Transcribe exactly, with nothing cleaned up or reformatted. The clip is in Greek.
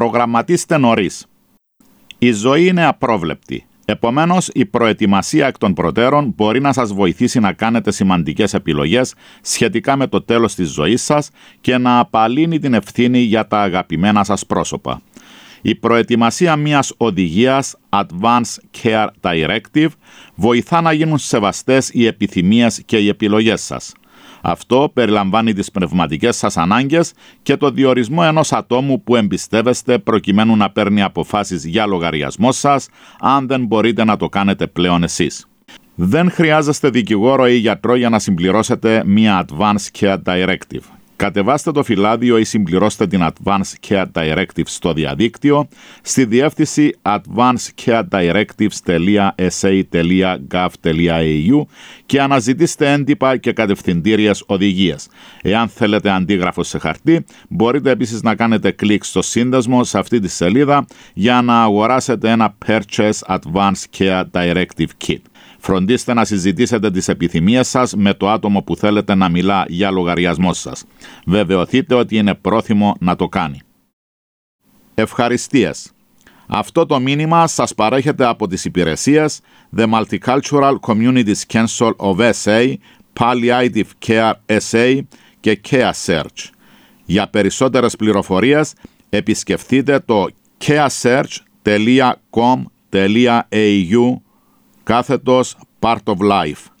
Προγραμματίστε νωρίς. Η ζωή είναι απρόβλεπτη. Επομένως, η προετοιμασία εκ των προτέρων μπορεί να σας βοηθήσει να κάνετε σημαντικές επιλογές σχετικά με το τέλος της ζωής σας και να απαλύνει την ευθύνη για τα αγαπημένα σας πρόσωπα. Η προετοιμασία μιας οδηγίας Advance Care Directive βοηθά να γίνουν σεβαστές οι επιθυμίες και οι επιλογές σας. Αυτό περιλαμβάνει τις πνευματικές σας ανάγκες και το διορισμό ενός ατόμου που εμπιστεύεστε προκειμένου να παίρνει αποφάσεις για λογαριασμό σας, αν δεν μπορείτε να το κάνετε πλέον εσείς. Δεν χρειάζεστε δικηγόρο ή γιατρό για να συμπληρώσετε μια Advance Care Directive. Κατεβάστε το φυλάδιο ή συμπληρώστε την Advance Care Directive στο διαδίκτυο στη διεύθυνση advance care directives τελεία s a τελεία gov τελεία a u και αναζητήστε έντυπα και κατευθυντήριες οδηγίες. Εάν θέλετε αντίγραφο σε χαρτί, μπορείτε επίσης να κάνετε κλικ στο σύνδεσμο σε αυτή τη σελίδα για να αγοράσετε ένα Purchase Advance Care Directive Kit. Φροντίστε να συζητήσετε τις επιθυμίες σας με το άτομο που θέλετε να μιλά για λογαριασμό σας. Βεβαιωθείτε ότι είναι πρόθυμο να το κάνει. Ευχαριστίες. Αυτό το μήνυμα σας παρέχεται από τις υπηρεσίες The Multicultural Communities Council of ες έι, Palliative Care ες έι και Care Search. Για περισσότερες πληροφορίες επισκεφτείτε το caresearch τελεία com τελεία a u κάθετος Part of Life.